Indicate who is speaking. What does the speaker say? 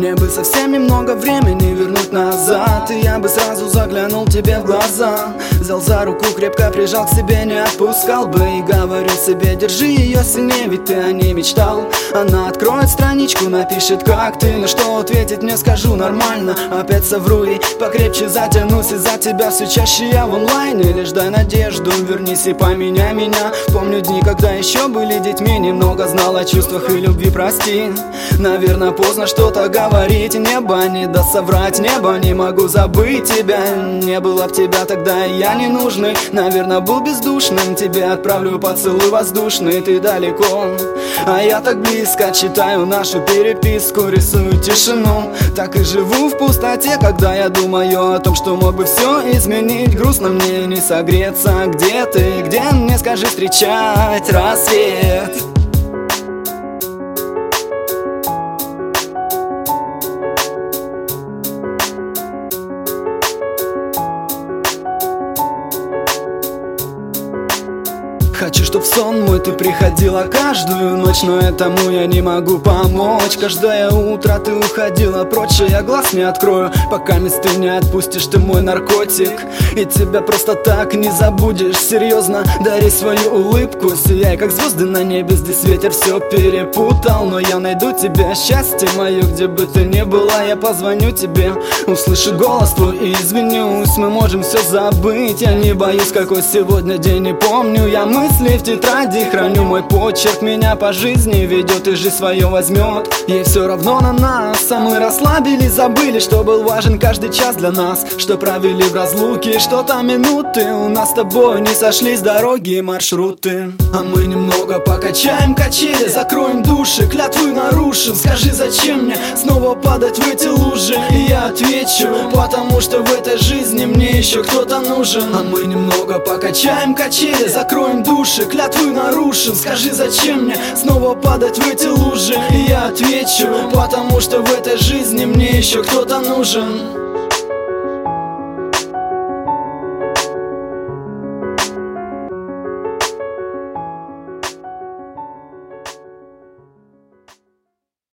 Speaker 1: Мне бы совсем немного времени вернуть назад, и я бы сразу заглянул тебе в глаза. Взял за руку, крепко прижал к себе, не отпускал бы и говорил себе: держи ее сильнее, ведь ты о ней мечтал. Она откроет страничку, напишет, как ты, но что ответить мне, скажу нормально. Опять совру и покрепче затянусь из-за тебя все чаще я в онлайне. Лишь дай надежду, вернись и поменяй меня. Помню дни, когда еще были детьми, немного знал о чувствах и любви, прости. Наверное, поздно что-то говорить, небо не даст соврать, небо не могу забыть тебя. Не было б тебя тогда, и я не нужный, наверное, был бездушным. Тебе отправлю поцелуй воздушный, ты далеко, а я так близко. Читаю нашу переписку, рисую тишину, так и живу в пустоте, когда я думаю о том, что мог бы все изменить. Грустно мне не согреться. Где ты, где мне, скажи, встречать рассвет? Хочу, чтоб в сон мой ты приходила каждую ночь, но этому я не могу помочь. Каждое утро ты уходила прочь, и я глаз не открою, пока ты не отпустишь, ты мой наркотик. И тебя просто так не забудешь, серьезно, дари свою улыбку. Сияй, как звезды на небе, здесь ветер все перепутал. Но я найду тебя, счастье мое, где бы ты ни была. Я позвоню тебе, услышу голос твой и извинюсь. Мы можем все забыть, я не боюсь, какой сегодня день, не помню. Я мысли в тетради храню, мой почерк меня по жизни ведет и жизнь свое возьмет. Ей все равно на нас, а мы расслабились, забыли, что был важен каждый час для нас, что провели в разлуке что-то минуты. У нас с тобой не сошлись дороги и маршруты, а мы немного покачаем качели, закроем души, клятвы нарушим. Скажи, зачем мне снова падать в эти лужи? И я отвечу, потому что в этой жизни мне еще кто-то нужен. А мы немного покачаем качели, закроем души, клятвы нарушим. Скажи, зачем мне снова падать в эти лужи? И я отвечу, потому что в этой жизни мне еще кто-то нужен.